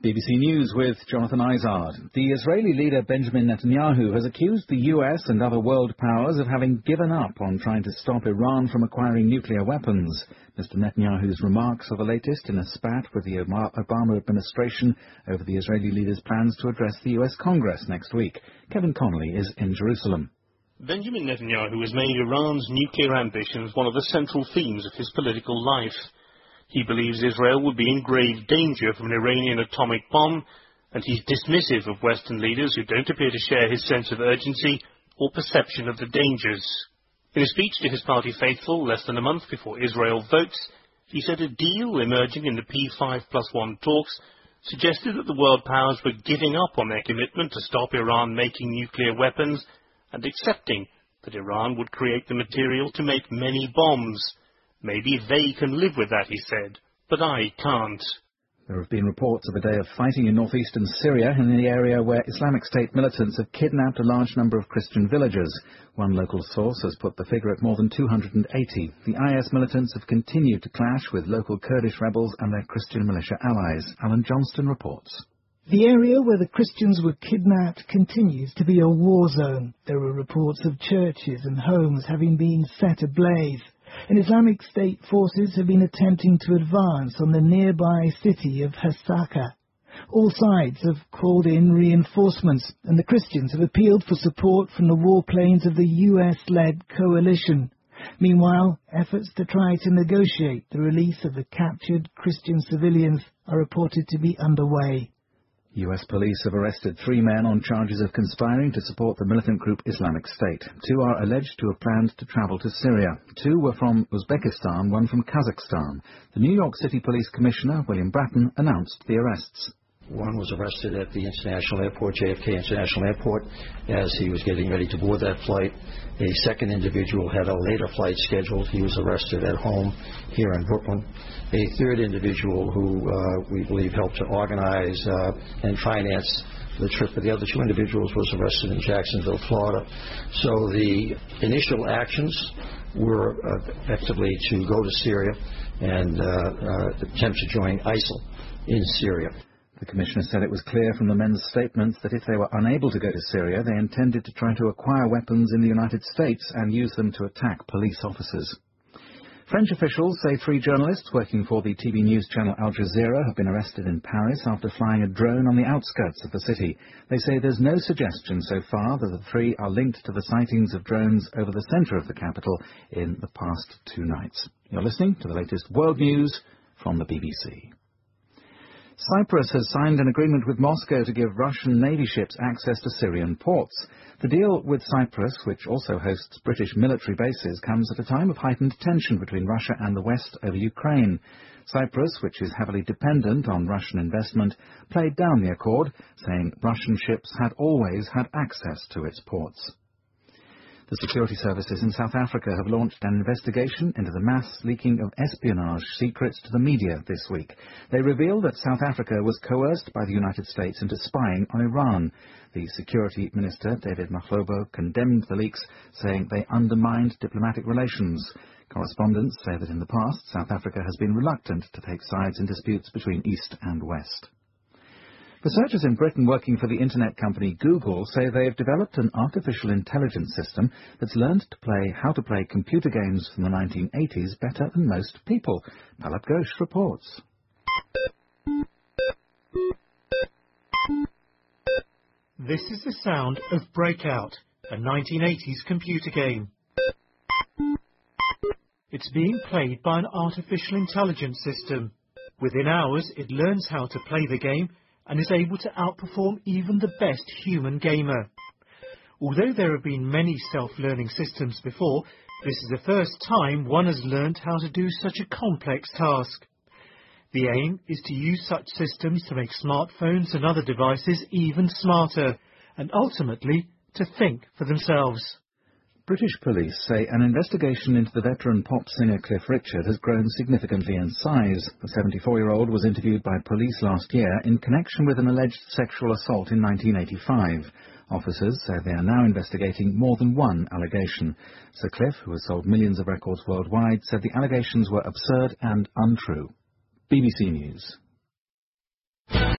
BBC News with Jonathan Izard. The Israeli leader Benjamin Netanyahu has accused the US and other world powers of having given up on trying to stop Iran from acquiring nuclear weapons. Mr. Netanyahu's remarks are the latest in a spat with the Obama administration over the Israeli leader's plans to address the US Congress next week. Kevin Connolly is in Jerusalem. Benjamin Netanyahu has made Iran's nuclear ambitions one of the central themes of his political life. He believes Israel would be in grave danger from an Iranian atomic bomb, and he's dismissive of Western leaders who don't appear to share his sense of urgency or perception of the dangers. In a speech to his party faithful less than a month before Israel votes, he said a deal emerging in the P5+1 talks suggested that the world powers were giving up on their commitment to stop Iran making nuclear weapons and accepting that Iran would create the material to make many bombs. Maybe they can live with that, he said, but I can't. There have been reports of a day of fighting in northeastern Syria, in the area where Islamic State militants have kidnapped a large number of Christian villagers. One local source has put the figure at more than 280. The IS militants have continued to clash with local Kurdish rebels and their Christian militia allies. Alan Johnston reports. The area where the Christians were kidnapped continues to be a war zone. There are reports of churches and homes having been set ablaze. And Islamic State forces have been attempting to advance on the nearby city of Hasaka. All sides have called in reinforcements, and the Christians have appealed for support from the warplanes of the US-led coalition. Meanwhile, efforts to try to negotiate the release of the captured Christian civilians are reported to be underway. US police have arrested 3 men on charges of conspiring to support the militant group Islamic State. 2 are alleged to have planned to travel to Syria. 2 were from Uzbekistan, 1 from Kazakhstan. The New York City Police Commissioner, William Bratton, announced the arrests. One was arrested at the International Airport, JFK International Airport, as he was getting ready to board that flight. A second individual had a later flight scheduled. He was arrested at home here in Brooklyn. A third individual who we believe helped to organize and finance the trip of the other 2 individuals was arrested in Jacksonville, Florida. So the initial actions were effectively to go to Syria and attempt to join ISIL in Syria. The Commissioner said it was clear from the men's statements that if they were unable to go to Syria, they intended to try to acquire weapons in the United States and use them to attack police officers. French officials say 3 journalists working for the TV news channel Al Jazeera have been arrested in Paris after flying a drone on the outskirts of the city. They say there's no suggestion so far that the 3 are linked to the sightings of drones over the centre of the capital in the past 2 nights. You're listening to the latest world news from the BBC. Cyprus has signed an agreement with Moscow to give Russian Navy ships access to Syrian ports. The deal with Cyprus, which also hosts British military bases, comes at a time of heightened tension between Russia and the West over Ukraine. Cyprus, which is heavily dependent on Russian investment, played down the accord, saying Russian ships had always had access to its ports. The security services in South Africa have launched an investigation into the mass leaking of espionage secrets to the media this week. They revealed that South Africa was coerced by the United States into spying on Iran. The Security Minister, David Mahlobo, condemned the leaks, saying they undermined diplomatic relations. Correspondents say that in the past, South Africa has been reluctant to take sides in disputes between East and West. Researchers in Britain working for the internet company Google say they have developed an artificial intelligence system that's learned how to play computer games from the 1980s better than most people. Palak Ghosh reports. This is the sound of Breakout, a 1980s computer game. It's being played by an artificial intelligence system. Within hours, it learns how to play the game and is able to outperform even the best human gamer. Although there have been many self-learning systems before, this is the first time one has learned how to do such a complex task. The aim is to use such systems to make smartphones and other devices even smarter, and ultimately to think for themselves. British police say an investigation into the veteran pop singer Cliff Richard has grown significantly in size. The 74-year-old was interviewed by police last year in connection with an alleged sexual assault in 1985. Officers say they are now investigating more than one allegation. Sir Cliff, who has sold millions of records worldwide, said the allegations were absurd and untrue. BBC News.